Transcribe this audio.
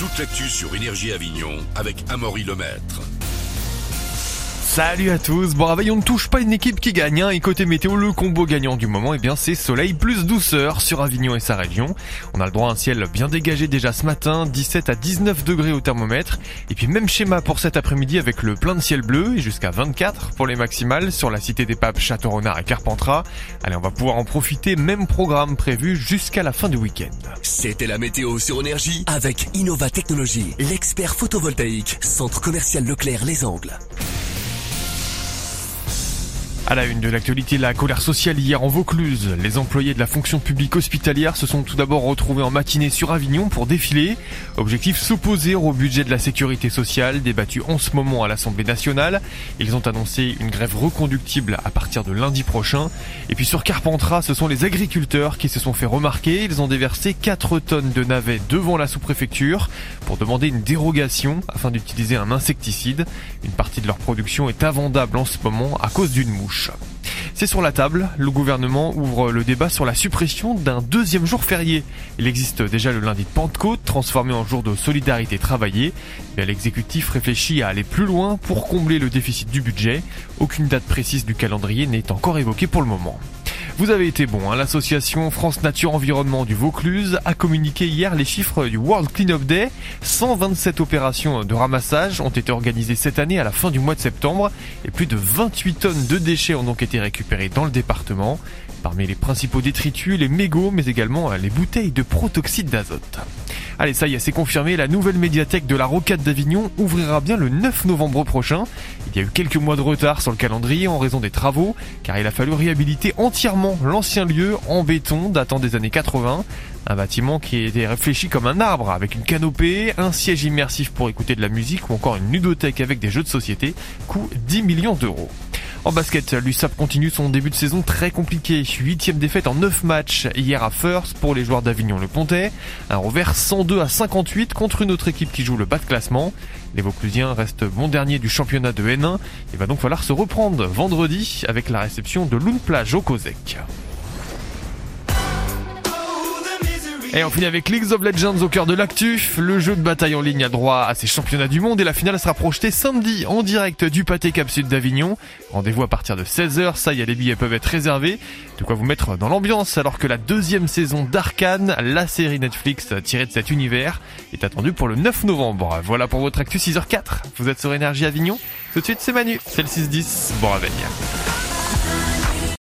toute l'actu sur Énergie Avignon avec Amaury Lemaître. Salut à tous, bon réveil, on ne touche pas une équipe qui gagne, et côté météo, le combo gagnant du moment, c'est soleil plus douceur sur Avignon et sa région. On a le droit à un ciel bien dégagé déjà ce matin, 17 à 19 degrés au thermomètre, et puis même schéma pour cet après-midi avec le plein de ciel bleu, et jusqu'à 24 pour les maximales sur la Cité des Papes, Château-Renard et Carpentras. Allez, on va pouvoir en profiter, même programme prévu jusqu'à la fin du week-end. C'était la météo sur Énergie avec Innova Technologies, l'expert photovoltaïque, centre commercial Leclerc Les Angles. À la une de l'actualité, la colère sociale hier en Vaucluse. Les employés de la fonction publique hospitalière se sont tout d'abord retrouvés en matinée sur Avignon pour défiler. Objectif, s'opposer au budget de la sécurité sociale, débattu en ce moment à l'Assemblée nationale. Ils ont annoncé une grève reconductible à partir de lundi prochain. Et puis sur Carpentras, ce sont les agriculteurs qui se sont fait remarquer. Ils ont déversé 4 tonnes de navets devant la sous-préfecture pour demander une dérogation afin d'utiliser un insecticide. Une partie de leur production est invendable en ce moment à cause d'une mouche. C'est sur la table, le gouvernement ouvre le débat sur la suppression d'un deuxième jour férié. Il existe déjà le lundi de Pentecôte, transformé en jour de solidarité travaillée, mais l'exécutif réfléchit à aller plus loin pour combler le déficit du budget. Aucune date précise du calendrier n'est encore évoquée pour le moment. Vous avez été bon, l'association France Nature Environnement du Vaucluse a communiqué hier les chiffres du World Clean-up Day. 127 opérations de ramassage ont été organisées cette année à la fin du mois de septembre et plus de 28 tonnes de déchets ont donc été récupérés dans le département. Parmi les principaux détritus, les mégots, mais également les bouteilles de protoxyde d'azote. Allez, ça y est, c'est confirmé, la nouvelle médiathèque de la Rocade d'Avignon ouvrira bien le 9 novembre prochain. Il y a eu quelques mois de retard sur le calendrier en raison des travaux, car il a fallu réhabiliter entièrement l'ancien lieu en béton datant des années 80. Un bâtiment qui était réfléchi comme un arbre, avec une canopée, un siège immersif pour écouter de la musique ou encore une ludothèque avec des jeux de société, coût 10 millions d'euros. En basket, l'USAP continue son début de saison très compliqué. 8e défaite en 9 matchs hier à First pour les joueurs d'Avignon-le-Pontet. Un revers 102 à 58 contre une autre équipe qui joue le bas de classement. Les Vauclusiens restent bon dernier du championnat de N1. Il va donc falloir se reprendre vendredi avec la réception de Loun-Plage au Cosec. Et on finit avec League of Legends au cœur de l'actu. Le jeu de bataille en ligne a droit à ses championnats du monde et la finale sera projetée samedi en direct du Pâté Cap Sud d'Avignon. Rendez-vous à partir de 16h, ça y est, les billets peuvent être réservés. De quoi vous mettre dans l'ambiance alors que la 2e saison d'Arcane, la série Netflix tirée de cet univers, est attendue pour le 9 novembre. Voilà pour votre actu 6h04. Vous êtes sur Énergie Avignon. Tout de suite c'est Manu, c'est le 6-10. Bon réveil.